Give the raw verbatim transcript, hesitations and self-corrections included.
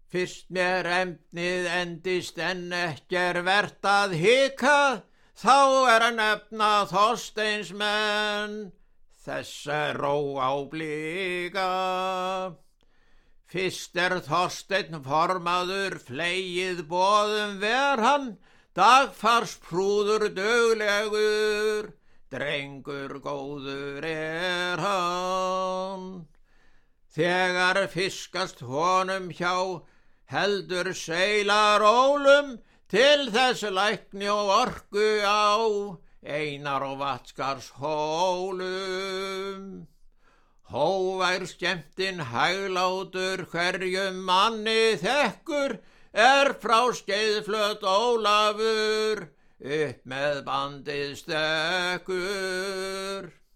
Fyrst mér efnið endist en ekki er vert að hika, þá er að nefna Þorsteinsmenn, þessa ró á blika. Fyrst er Þorsteinn formaður, flegið boðum ver hann, dagfars prúður duglegur, drengur góður er hann. Þegar fiskast honum hjá, heldur seilar ólum, til þess lækni og orku á, Einar og Vatnskars hólum. Hóvær skemmtinn hæglátur, hverjum manni þekkur, er frá Skeiðflöt Ólafur, upp með bandið stekkur.